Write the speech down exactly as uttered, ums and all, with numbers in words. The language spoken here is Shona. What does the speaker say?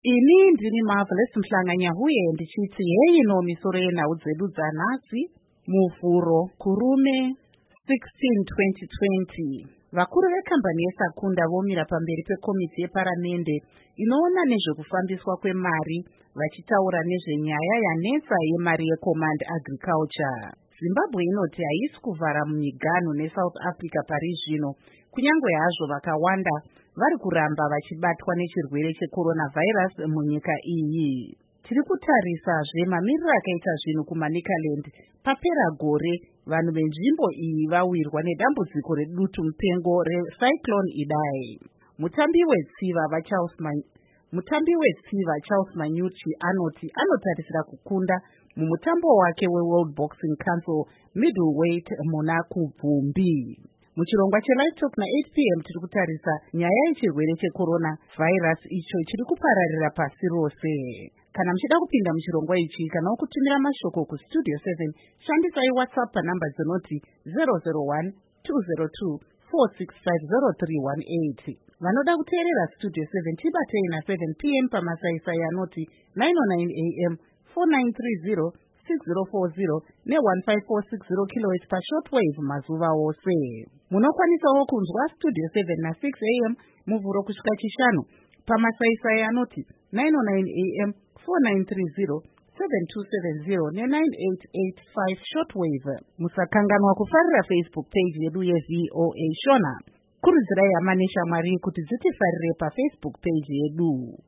Ini ndini Marvelous Mhlanganyahuye ndichiti yeino misoro yenhau dzedu dzanhasi muvhuro kurume sixteen twenty twenty. Vakuru vekambani yeSakunda vomira pamberi pekomiti yeparamende inoona nezvekufambiswa kwemari vachitaura nezvenyaya yanetsa yemari yeCommand Agriculture. Zimbabwe inoti haisi kuvhara mumiganhu neSouth Africa pari zvino, kunyange hazvo vakawanda vari kuramba vachibatwa nechirwere checoronavirus munyika iyi. Tiri kutarisazve mamiriro akaita zvinhu kuManicaland papera gore vanhu venzvimbo iyi vawirwa nedambudziko redutu mupengo reCyclone Idai. Mutambi wetsiva vaCharles Man- mutambi wetsiva Charles Manyuchi anoti anotarisira kukunda mumutambo wake weWorld Boxing Council middleweight muna kubvumbi. Muchirongwa cheLive Talk na-eight p m tiri kutarisa nyaya yechirwere checorona virus icho chiri kupararira pasi rose. Kana muchida kupinda muchirongwa ichi kana kutumira mashoko kustudio seven, shandisai WhatsApp panhamba dzinoti zero zero one two zero two four six five zero three one eight. Vanoda kuteerera Studio seven tibatei na seven p m pamasaisai anoti nine oh nine a m four nine three zero six zero four zero ne one five four six zero kilohertz pashortwave mazuva ose. Munokwanisawo kunzwa Studio seven na six a m muvhuro kusvika chishanu pamasaisai anoti nine oh nine a m four nine three zero seven two seven zero ne nine eight eight five shortwave. Musakanganwa kufarira Facebook page yedu yeV O A Shona. Kurudzirai hama neshamwari kuti dzitifarire paFacebook page yedu.